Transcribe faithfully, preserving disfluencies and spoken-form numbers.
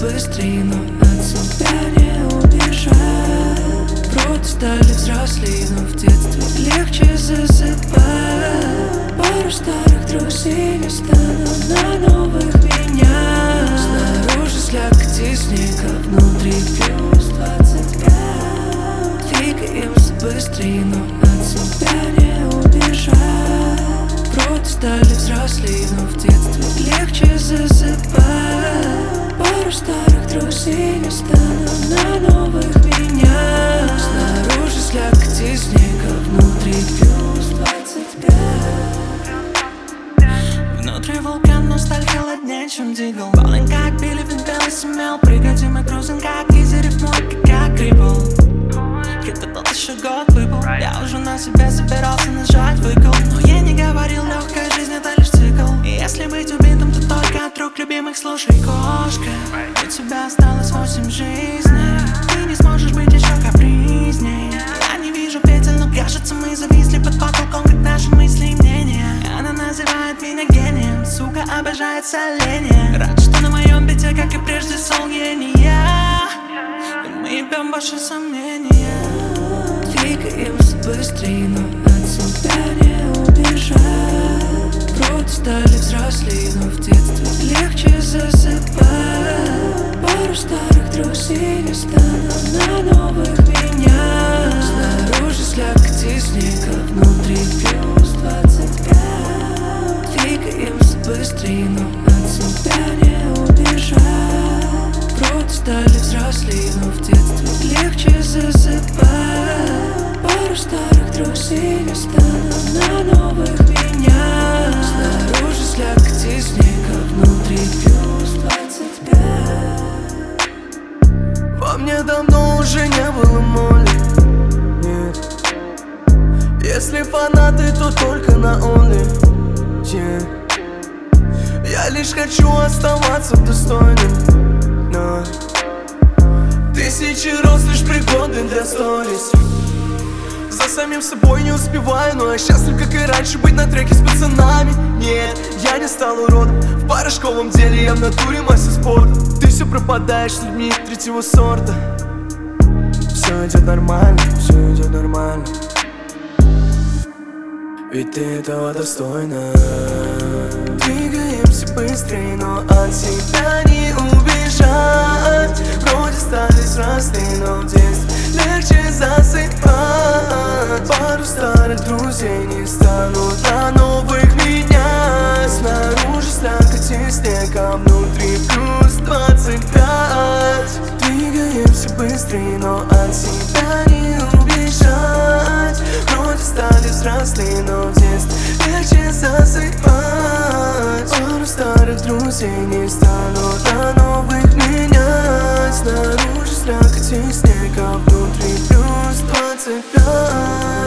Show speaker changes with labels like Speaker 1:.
Speaker 1: быстрее, но от себя не убежать. Вроде стали взрослее, но в детстве легче засыпать. Пару старых друзей не станут на новых меня. Снаружи слякоть и снег, а внутри плюс двадцать пять. Двигаемся быстрее, но от себя не убежать. Вроде стали взрослее, но в детстве легче засыпать. Пару старых друзей не станут на новых меня. Снаружи слякоть и снег, а внутри плюс двадцать пять.
Speaker 2: Внутри вулкан, но сталь холоднее, чем дигл. Баллин как Билли, ведь белый семел. Прыгать и мы крузим как изи, рифмует как крипл. Где-то тот еще год выпал. Я уже на себя собирался нажать выкл. Но я не говорил, легкая жизнь это лишь цикл. И если быть убитым, то только от рук любимых. Слушай, кошка, у тебя осталось восемь жизней. Ты не сможешь быть еще капризней. Я не вижу петель, но кажется мы зависли под потолком, как наши мысли и мнения. Она называет меня гением, сука обожает соление. Рад, что на моем бите, как и прежде, сол гения. И мы ебем больше сомнения.
Speaker 1: Двигаемся быстрее, но от себя не убежать. Вроде стали взрослее, но в детстве легче засыпать. Пару старых друзей не станут на новых меня. Снаружи слякоть и снег, а внутри плюс двадцать пять. Двигаемся быстрее, но от себя не убежать. Вроде стали взрослее, но в детстве легче засыпать. Пару старых друзей не станут на новых меня. Снаружи слякоть и снег, а внутри плюс двадцать пять.
Speaker 3: Во мне давно уже не было моли, нет. Если фанаты, то только на only, yeah. Я лишь хочу оставаться достойным, но тысячи роз лишь пригодны для сторис. За самим собой не успеваю, но я счастлив, как и раньше, быть на треке с пацанами. Нет, я не стал уродом, в порошковом деле я в натуре мастер спорта. Ты все пропадаешь с людьми третьего сорта. Все идет нормально, все идет нормально. Ведь ты этого достойна. Двигаемся быстрее, но от себя не убежать. Вроде стали взрослые, но в детстве легче засыпать. Пару старых друзей не станут на новых меня. Снаружи слякоть и снег, а внутри плюс двадцать пять. Двигаемся быстрее, но от себя не убежать. Вроде стали взрослые, но в детстве легче засыпать. Пару старых друзей не станут на новых меня. Снаружи слякоть и снег, а внутри плюс двадцать пять.